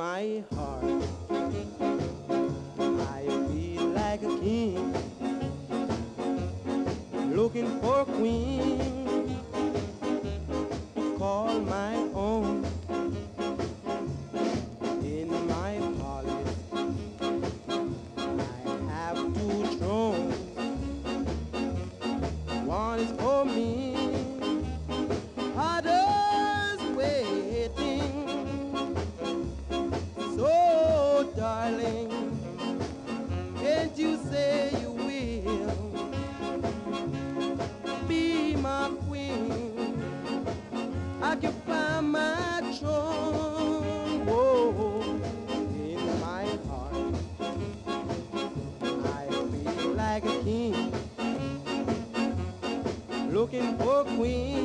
my heart, I feel like a king, looking for a queen to call my own. In my palace, I have two thrones. One is for me, others waiting. So, darling, can't you say you will be my queen? Occupy my throne. Whoa, in my heart, I feel like a king, looking for a queen